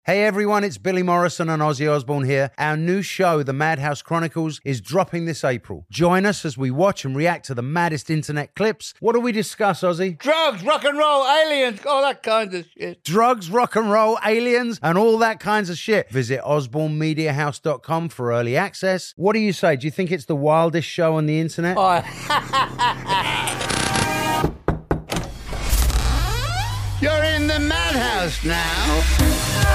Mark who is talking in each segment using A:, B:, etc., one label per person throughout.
A: Hey everyone, it's Billy Morrison and Ozzy Osbourne here. Our new show, The Madhouse Chronicles, is dropping this April. Join us as we watch and react to the maddest internet clips. What do we discuss, Ozzy?
B: Drugs, rock and roll, aliens, all that kind of shit.
A: Drugs, rock and roll, aliens, and all that kinds of shit. Visit osbornemediahouse.com for early access. What do you say? Do you think it's the wildest show on the internet?
B: Oh. You're in the madhouse now.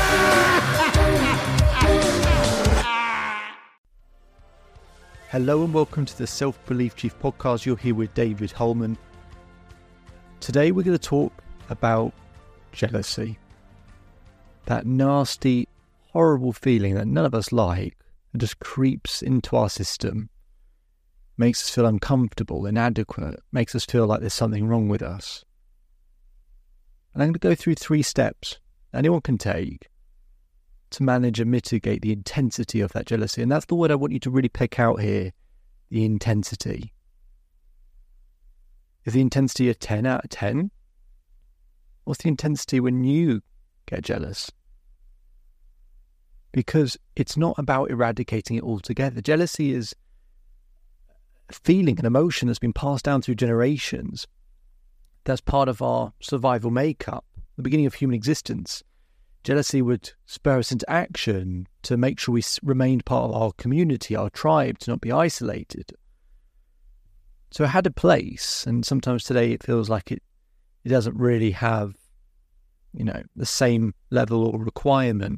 C: Hello and welcome to the Self-Belief Chief podcast. You're here with David Holman. Today we're going to talk about jealousy. That nasty, horrible feeling that none of us like and just creeps into our system, makes us feel uncomfortable, inadequate, makes us feel like there's something wrong with us. And I'm going to go through 3 steps anyone can take to manage and mitigate the intensity of that jealousy. And that's the word I want you to really pick out here, the intensity. Is the intensity a 10 out of 10? What's the intensity when you get jealous? Because it's not about eradicating it altogether. Jealousy is a feeling, an emotion that's been passed down through generations. That's part of our survival makeup, the beginning of human existence. Jealousy would spur us into action to make sure we remained part of our community, our tribe, to not be isolated. So it had a place, and sometimes today it feels like it doesn't really have, the same level or requirement.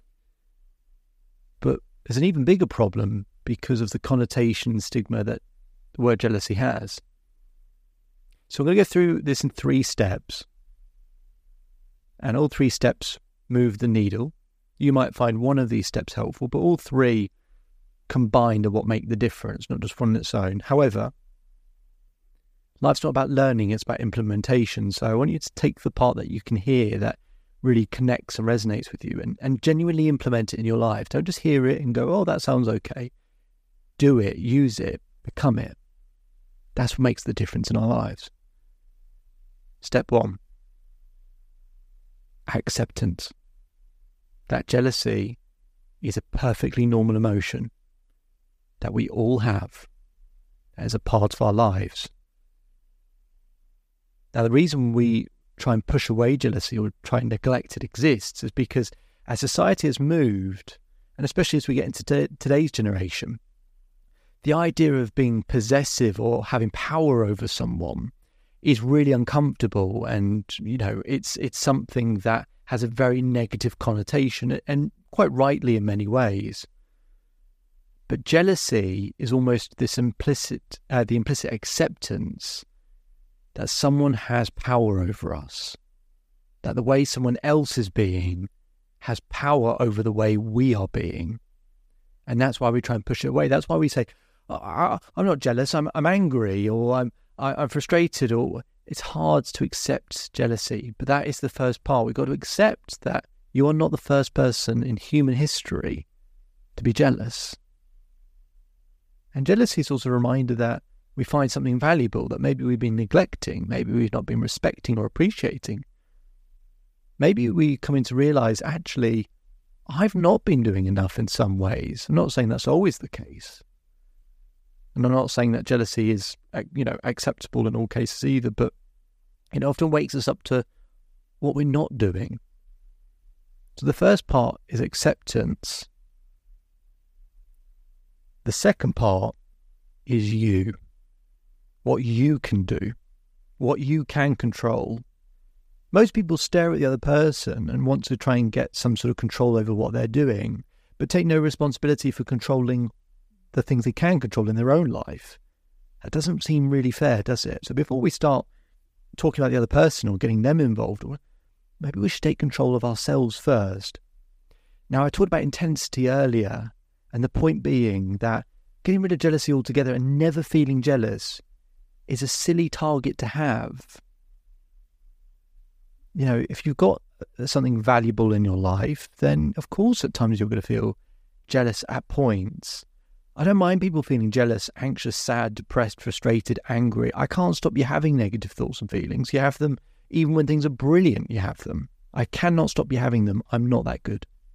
C: But there's an even bigger problem because of the connotation and stigma that the word jealousy has. So I'm going to go through this in 3 steps. And all 3 steps move the needle. You might find one of these steps helpful, but all 3 combined are what make the difference, not just one on its own. However, life's not about learning, it's about implementation. So I want you to take the part that you can hear that really connects and resonates with you and genuinely implement it in your life. Don't just hear it and go, oh, that sounds okay. Do it, use it, become it. That's what makes the difference in our lives. Step 1. Acceptance. That jealousy is a perfectly normal emotion that we all have as a part of our lives. Now, the reason we try and push away jealousy or try and neglect it exists is because as society has moved, and especially as we get into today's generation, the idea of being possessive or having power over someone is really uncomfortable, and it's something that has a very negative connotation, and quite rightly in many ways. But jealousy is almost this implicit acceptance that someone has power over us, that the way someone else is being has power over the way we are being, and that's why we try and push it away. That's why we say, I'm not jealous, I'm angry, or I'm frustrated, or it's hard to accept jealousy. But that is the first part. We've got to accept that you are not the first person in human history to be jealous. And jealousy is also a reminder that we find something valuable that maybe we've been neglecting, maybe we've not been respecting or appreciating. Maybe we come in to realise, actually, I've not been doing enough in some ways. I'm not saying that's always the case. And I'm not saying that jealousy is, acceptable in all cases either, but it often wakes us up to what we're not doing. So the first part is acceptance. The second part is you. What you can do. What you can control. Most people stare at the other person and want to try and get some sort of control over what they're doing, but take no responsibility for controlling the things they can control in their own life. That doesn't seem really fair, does it? So before we start talking about the other person or getting them involved, maybe we should take control of ourselves first. Now, I talked about intensity earlier, and the point being that getting rid of jealousy altogether and never feeling jealous is a silly target to have. If you've got something valuable in your life, then of course at times you're going to feel jealous at points. I don't mind people feeling jealous, anxious, sad, depressed, frustrated, angry. I can't stop you having negative thoughts and feelings. You have them even when things are brilliant, you have them. I cannot stop you having them. I'm not that good.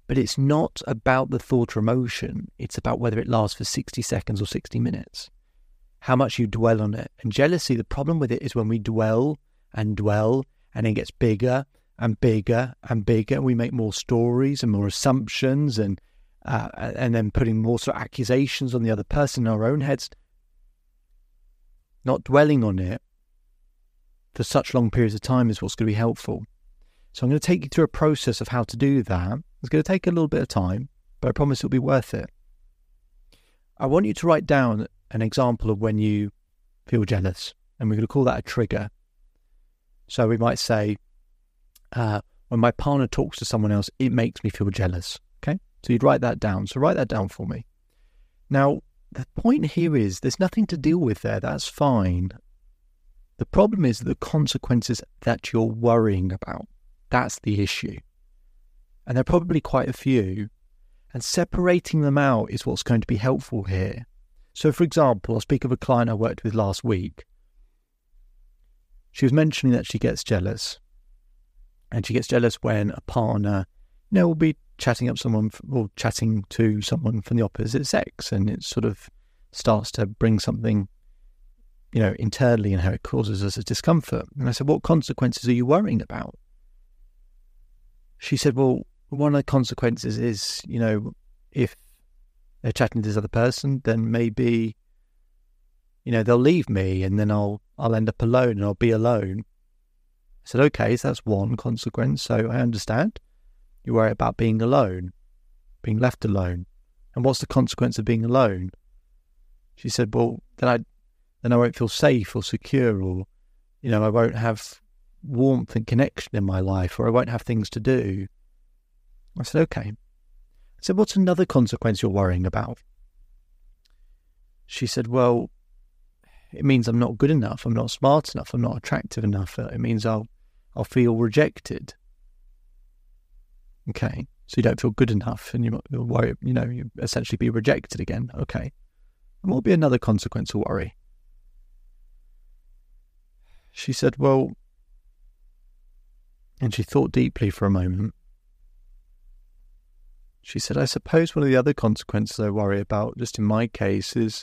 C: But it's not about the thought or emotion. It's about whether it lasts for 60 seconds or 60 minutes. How much you dwell on it. And jealousy, the problem with it is when we dwell, and it gets bigger and bigger and bigger, and we make more stories and more assumptions and then putting more sort of accusations on the other person in our own heads. Not dwelling on it for such long periods of time is what's going to be helpful. So I'm going to take you through a process of how to do that. It's going to take a little bit of time, but I promise it'll be worth it. I want you to write down an example of when you feel jealous, and we're going to call that a trigger. So we might say, when my partner talks to someone else, it makes me feel jealous. Okay? So you'd write that down. So write that down for me. Now, the point here is there's nothing to deal with there. That's fine. The problem is the consequences that you're worrying about. That's the issue. And there are probably quite a few. And separating them out is what's going to be helpful here. So, for example, I'll speak of a client I worked with last week. She was mentioning that she gets jealous. And she gets jealous when a partner, will be chatting to someone from the opposite sex. And it sort of starts to bring something, internally in her. It causes us a discomfort. And I said, what consequences are you worrying about? She said, well, one of the consequences is, if they're chatting to this other person, then maybe, they'll leave me and then I'll end up alone and I'll be alone. I said, okay, so that's one consequence. So I understand. You worry about being alone, being left alone. And what's the consequence of being alone? She said, well, then I won't feel safe or secure, or, I won't have warmth and connection in my life, or I won't have things to do. I said, okay. I said, what's another consequence you're worrying about? She said, well, it means I'm not good enough, I'm not smart enough, I'm not attractive enough. It means I'll feel rejected. Okay, so you don't feel good enough and you'll worry, you essentially be rejected again. Okay. And what will be another consequence of worry? She said, well, and she thought deeply for a moment. She said, I suppose one of the other consequences I worry about, just in my case, is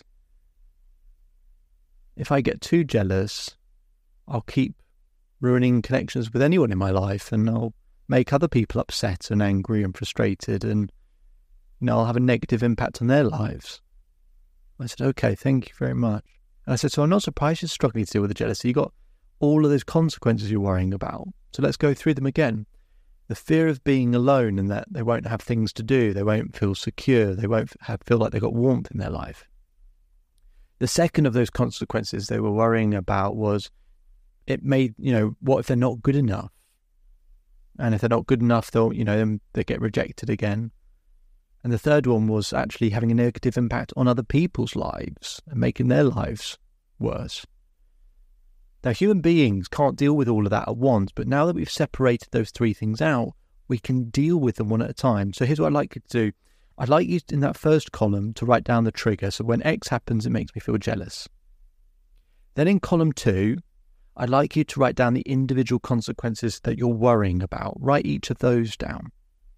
C: if I get too jealous, I'll keep ruining connections with anyone in my life, and I'll make other people upset and angry and frustrated, and I'll have a negative impact on their lives. I said, okay, thank you very much. And I said, so I'm not surprised you're struggling to deal with the jealousy. You've got all of those consequences you're worrying about. So let's go through them again. The fear of being alone and that they won't have things to do, they won't feel secure, they won't feel like they've got warmth in their life. The second of those consequences they were worrying about was it made, what if they're not good enough? And if they're not good enough, they'll, they get rejected again. And the third one was actually having a negative impact on other people's lives and making their lives worse. Now, human beings can't deal with all of that at once, but now that we've separated those three things out, we can deal with them one at a time. So here's what I'd like you to do. I'd like you in that first column to write down the trigger. So when X happens, it makes me feel jealous. Then in column 2, I'd like you to write down the individual consequences that you're worrying about. Write each of those down.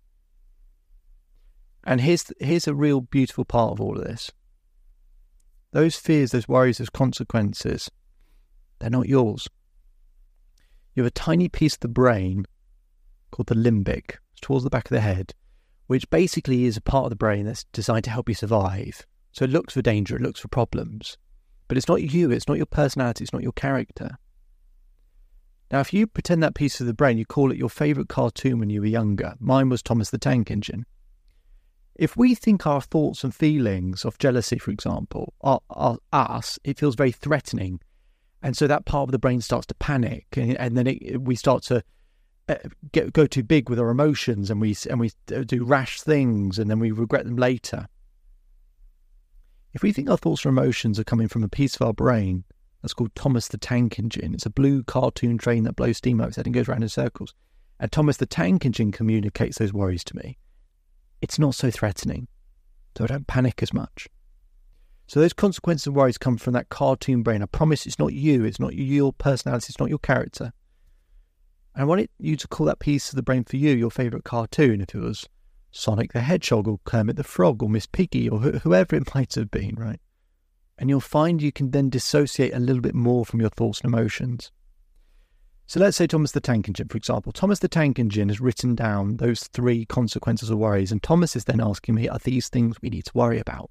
C: And here's a real beautiful part of all of this. Those fears, those worries, those consequences, they're not yours. You have a tiny piece of the brain called the limbic. It's towards the back of the head, which basically is a part of the brain that's designed to help you survive. So it looks for danger, it looks for problems. But it's not you, it's not your personality, it's not your character. Now, if you pretend that piece of the brain, you call it your favourite cartoon when you were younger. Mine was Thomas the Tank Engine. If we think our thoughts and feelings of jealousy, for example, are us, it feels very threatening. And so that part of the brain starts to panic, and then we start to go too big with our emotions, and we do rash things, and then we regret them later. If we think our thoughts or emotions are coming from a piece of our brain that's called Thomas the Tank Engine, it's a blue cartoon train that blows steam out its head and goes around in circles, and Thomas the Tank Engine communicates those worries to me, it's not so threatening, so I don't panic as much. So those consequences and worries come from that cartoon brain. I promise it's not you, it's not your personality, it's not your character. And I want you to call that piece of the brain for you your favourite cartoon. If it was Sonic the Hedgehog or Kermit the Frog or Miss Piggy or whoever it might have been, right? And you'll find you can then dissociate a little bit more from your thoughts and emotions. So let's say Thomas the Tank Engine, for example. Thomas the Tank Engine has written down those 3 consequences of worries, and Thomas is then asking me, are these things we need to worry about?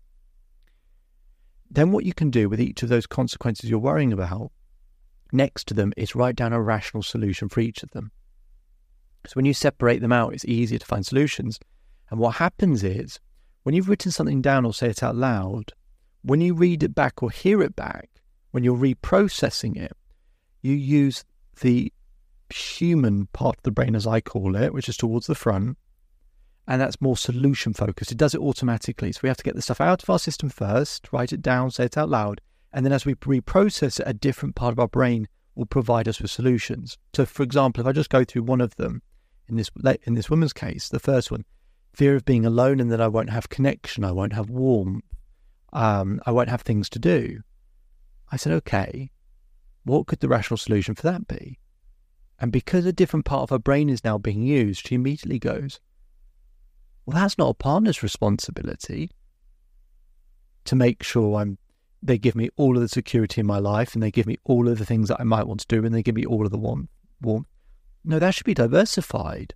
C: Then what you can do with each of those consequences you're worrying about, next to them, is write down a rational solution for each of them. So when you separate them out, it's easier to find solutions. And what happens is, when you've written something down or say it out loud, when you read it back or hear it back, when you're reprocessing it, you use the human part of the brain, as I call it, which is towards the front, and that's more solution focused. It does it automatically. So we have to get the stuff out of our system first, write it down, say it out loud, and then as we reprocess it, a different part of our brain will provide us with solutions. So for example, if I just go through one of them, in this woman's case, the first one, fear of being alone and that I won't have connection, I won't have warmth, I won't have things to do. I said, okay, what could the rational solution for that be? And because a different part of her brain is now being used, she immediately goes, well, that's not a partner's responsibility to make sure they give me all of the security in my life and they give me all of the things that I might want to do and they give me all of the warmth. No, that should be diversified.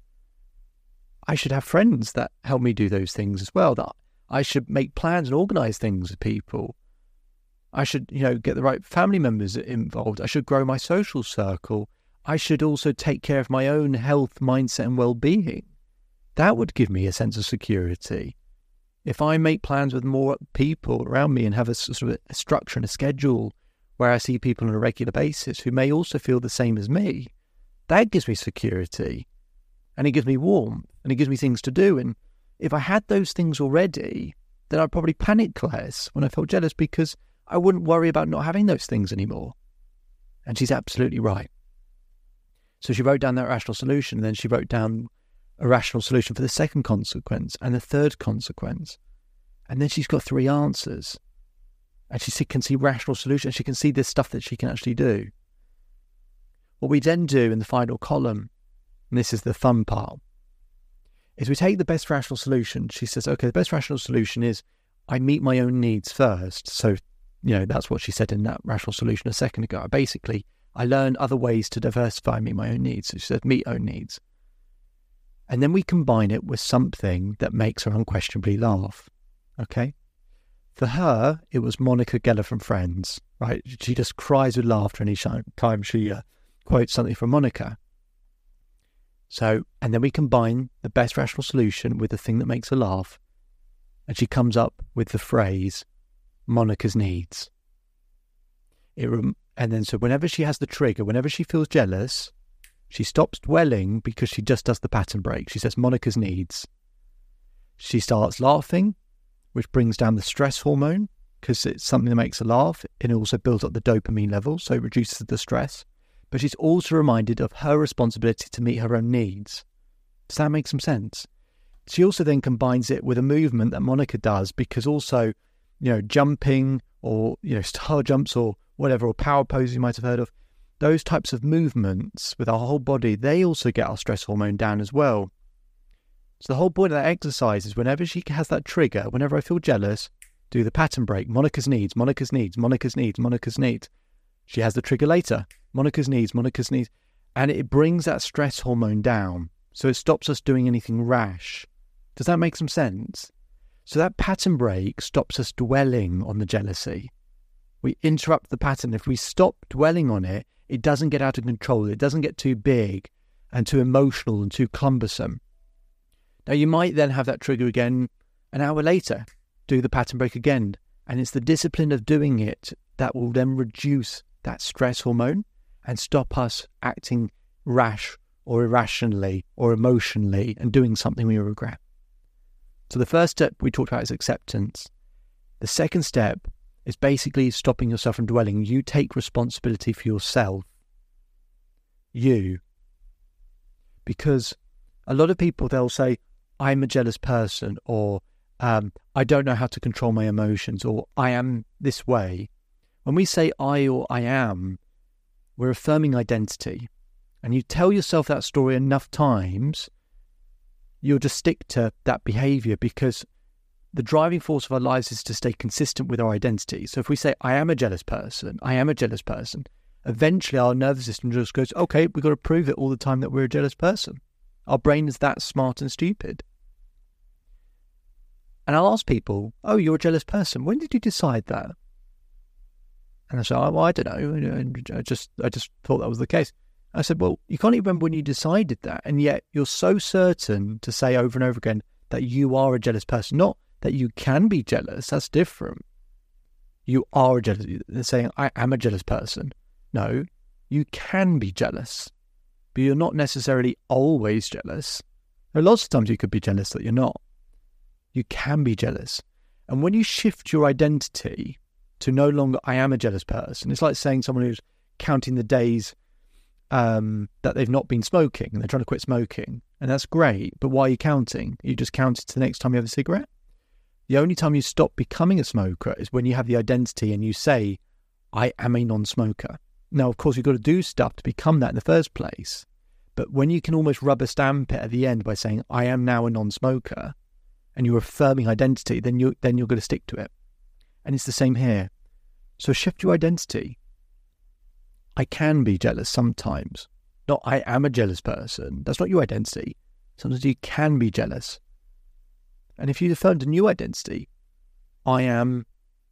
C: I should have friends that help me do those things as well. That I should make plans and organise things with people. I should, get the right family members involved. I should grow my social circle. I should also take care of my own health, mindset and well-being. That would give me a sense of security. If I make plans with more people around me and have a sort of a structure and a schedule where I see people on a regular basis who may also feel the same as me, that gives me security. And it gives me warmth and it gives me things to do. And if I had those things already, then I'd probably panic less when I felt jealous because I wouldn't worry about not having those things anymore. And she's absolutely right. So she wrote down that rational solution, and then she wrote down a rational solution for the second consequence and the third consequence. And then she's got 3 answers. And she can see rational solutions. She can see this stuff that she can actually do. What we then do in the final column, and this is the fun part, is we take the best rational solution. She says, okay, the best rational solution is I meet my own needs first. So, that's what she said in that rational solution a second ago. Basically, I learn other ways to diversify and meet my own needs. So she said, meet own needs. And then we combine it with something that makes her unquestionably laugh. Okay? For her, it was Monica Geller from Friends, right? She just cries with laughter any time she quotes something from Monica. So, and then we combine the best rational solution with the thing that makes her laugh. And she comes up with the phrase, Monica's needs. And then so whenever she has the trigger, whenever she feels jealous, she stops dwelling because she just does the pattern break. She says Monica's needs. She starts laughing, which brings down the stress hormone because it's something that makes her laugh, and it also builds up the dopamine level, so it reduces the stress. But she's also reminded of her responsibility to meet her own needs. Does that make some sense? She also then combines it with a movement that Monica does because also, jumping or, star jumps or whatever, or power poses you might have heard of, those types of movements with our whole body, they also get our stress hormone down as well. So the whole point of that exercise is whenever she has that trigger, whenever I feel jealous, do the pattern break. Monica's needs, Monica's needs, Monica's needs, Monica's needs. She has the trigger later. Monica's needs, Monica's needs. And it brings that stress hormone down. So it stops us doing anything rash. Does that make some sense? So that pattern break stops us dwelling on the jealousy. We interrupt the pattern. If we stop dwelling on it, it doesn't get out of control. It doesn't get too big and too emotional and too cumbersome. Now, you might then have that trigger again an hour later, do the pattern break again. And it's the discipline of doing it that will then reduce that stress hormone and stop us acting rash or irrationally or emotionally and doing something we regret. So the first step we talked about is acceptance. The second step is basically stopping yourself from dwelling. You take responsibility for yourself. You. Because a lot of people, they'll say, I'm a jealous person, or I don't know how to control my emotions, or I am this way. When we say I or I am, we're affirming identity. And you tell yourself that story enough times, you'll just stick to that behavior, because the driving force of our lives is to stay consistent with our identity. So if we say, I am a jealous person, eventually our nervous system just goes, okay, we've got to prove it all the time that we're a jealous person. Our brain is that smart and stupid. And I'll ask people, oh, you're a jealous person. When did you decide that? And I say, oh, well, I don't know. I just thought that was the case. I said, well, you can't even remember when you decided that. And yet you're so certain to say over and over again that you are a jealous person. Not that you can be jealous. That's different. You are a jealous. They're saying, I am a jealous person. No, you can be jealous, but you're not necessarily always jealous. There are lots of times you could be jealous that you're not. You can be jealous. And when you shift your identity to no longer, I am a jealous person, it's like saying someone who's counting the days that they've not been smoking and they're trying to quit smoking. And that's great, but why are you counting? You just count it to the next time you have a cigarette? The only time you stop becoming a smoker is when you have the identity and you say, I am a non-smoker. Now, of course, you've got to do stuff to become that in the first place. But when you can almost rubber stamp it at the end by saying, I am now a non-smoker, and you're affirming identity, then you're going to stick to it. And it's the same here. So shift your identity. I can be jealous sometimes. Not I am a jealous person. That's not your identity. Sometimes you can be jealous. And if you affirmed a new identity, I am,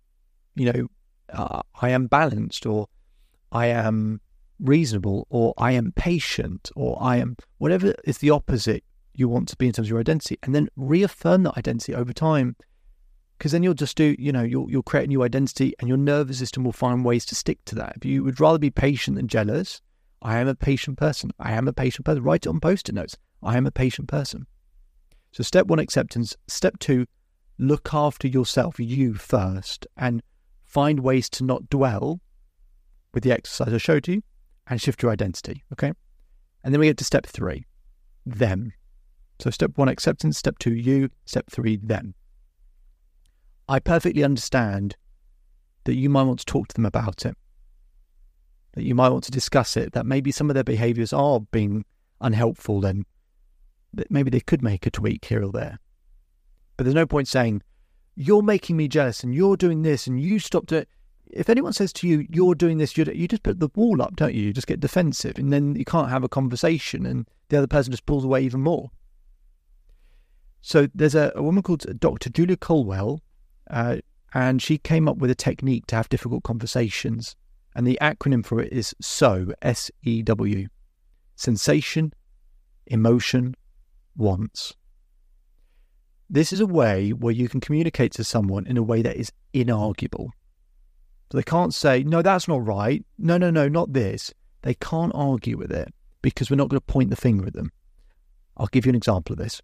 C: I am balanced, or I am reasonable, or I am patient, or I am whatever is the opposite you want to be in terms of your identity, and then reaffirm that identity over time, because then you'll just do, you'll create a new identity, and your nervous system will find ways to stick to that. If you would rather be patient than jealous, I am a patient person. I am a patient person. Write it on Post-it notes. I am a patient person. So step 1, acceptance. Step 2, look after yourself, you first, and find ways to not dwell with the exercise I showed you, and shift your identity, okay? And then we get to step 3, them. So step 1, acceptance. Step 2, you. Step 3, them. I perfectly understand that you might want to talk to them about it, that you might want to discuss it, that maybe some of their behaviours are being unhelpful, and that maybe they could make a tweak here or there. But there's no point saying, you're making me jealous and you're doing this and you stop doing it. If anyone says to you, you're doing this, you just put the wall up, don't you? You just get defensive, and then you can't have a conversation, and the other person just pulls away even more. So there's a woman called Dr. Julia Colwell, and she came up with a technique to have difficult conversations. And the acronym for it is SEW, S-E-W. Sensation, emotion, wants. This is a way where you can communicate to someone in a way that is inarguable. So they can't say, no, that's not right. No, not this. They can't argue with it because we're not going to point the finger at them. I'll give you an example of this.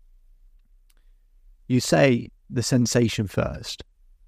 C: You say the sensation first.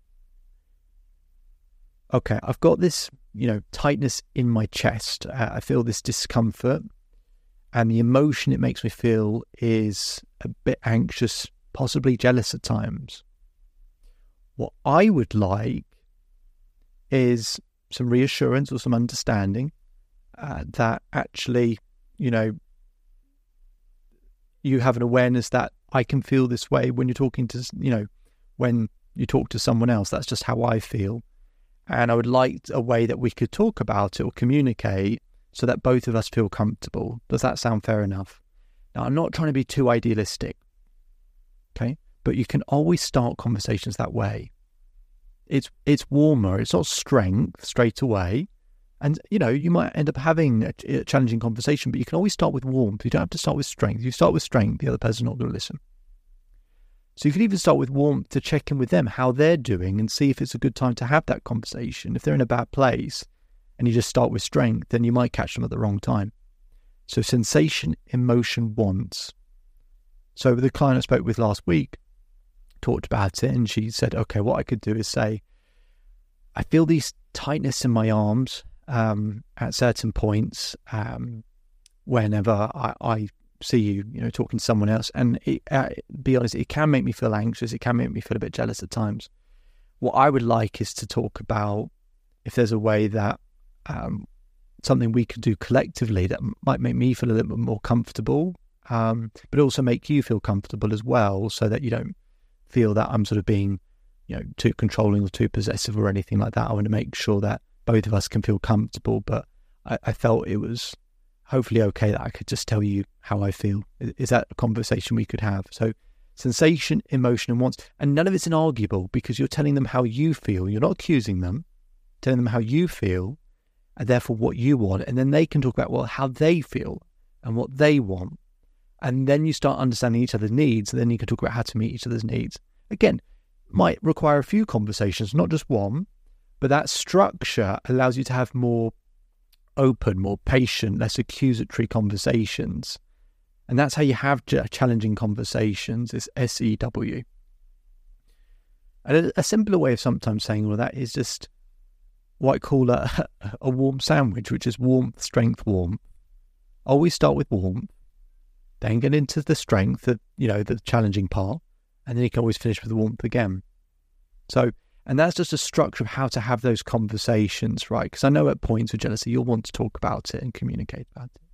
C: Okay, I've got this, tightness in my chest. I feel this discomfort, and the emotion it makes me feel is a bit anxious, possibly jealous at times. What I would like is some reassurance or some understanding that actually, you have an awareness that I can feel this way when you're talking to, when you talk to someone else. That's just how I feel. And I would like a way that we could talk about it or communicate so that both of us feel comfortable. Does that sound fair enough? Now, I'm not trying to be too idealistic, okay? But you can always start conversations that way. It's warmer. It's not strength straight away. And, you might end up having a challenging conversation, but you can always start with warmth. You don't have to start with strength. If you start with strength, the other person's not going to listen. So you can even start with warmth to check in with them, how they're doing, and see if it's a good time to have that conversation. If they're in a bad place and you just start with strength, then you might catch them at the wrong time. So sensation, emotion, wants. So the client I spoke with last week talked about it, and she said, okay, what I could do is say, I feel these tightness in my arms at certain points whenever I see you, talking to someone else. And be honest, it can make me feel anxious. It can make me feel a bit jealous at times. What I would like is to talk about if there's a way that something we could do collectively that might make me feel a little bit more comfortable but also make you feel comfortable as well, so that you don't feel that I'm sort of being, too controlling or too possessive or anything like that. I want to make sure that both of us can feel comfortable, but I felt it was hopefully okay that I could just tell you how I feel. Is that a conversation we could have? So sensation, emotion, and wants, and none of it's inarguable, because you're telling them how you feel. You're not accusing them, telling them how you feel, and therefore what you want, and then they can talk about, how they feel and what they want. And then you start understanding each other's needs, and then you can talk about how to meet each other's needs. Again, might require a few conversations, not just one, but that structure allows you to have more open, more patient, less accusatory conversations. And that's how you have challenging conversations, is SEW. And a simpler way of sometimes saying all of that is just what I call a warm sandwich, which is warmth, strength, warmth. Always start with warmth, then get into the strength, the challenging part, and then you can always finish with warmth again. So, and that's just a structure of how to have those conversations, right? Because I know at points with jealousy, you'll want to talk about it and communicate about it.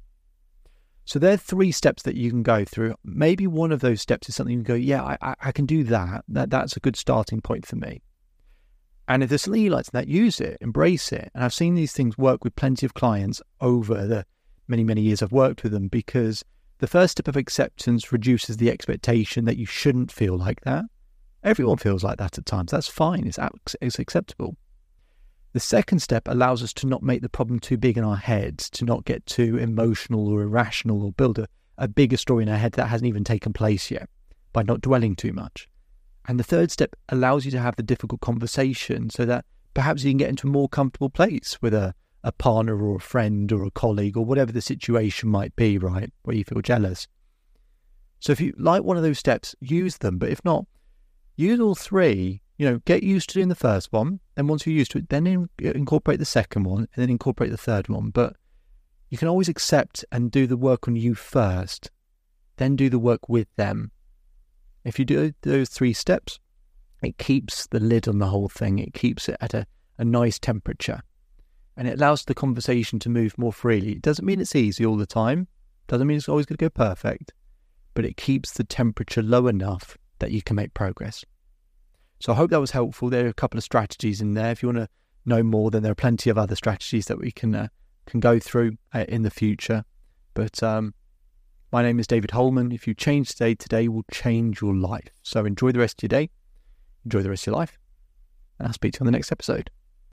C: So there are 3 steps that you can go through. Maybe one of those steps is something you can go, yeah, I can do that. That's a good starting point for me. And if there's something you like to that, use it, embrace it. And I've seen these things work with plenty of clients over the many, many years I've worked with them, because the first step of acceptance reduces the expectation that you shouldn't feel like that. Everyone feels like that at times. That's fine. It's acceptable. The second step allows us to not make the problem too big in our heads, to not get too emotional or irrational, or build a bigger story in our head that hasn't even taken place yet, by not dwelling too much. And the third step allows you to have the difficult conversation, so that perhaps you can get into a more comfortable place with a partner or a friend or a colleague, or whatever the situation might be, right, where you feel jealous. So if you like one of those steps, use them. But if not, use all 3. Get used to doing the first one, and once you're used to it, then incorporate the second one, and then incorporate the third one. But you can always accept and do the work on you first, then do the work with them. If you do those 3 steps, it keeps the lid on the whole thing. It keeps it at a nice temperature, and it allows the conversation to move more freely. It doesn't mean it's easy all the time. Doesn't mean it's always going to go perfect, but it keeps the temperature low enough that you can make progress. So I hope that was helpful. There are a couple of strategies in there. If you want to know more, then there are plenty of other strategies that we can go through in the future. But my name is David Holman. If you change today will change your life. So enjoy the rest of your day. Enjoy the rest of your life. And I'll speak to you on the next episode.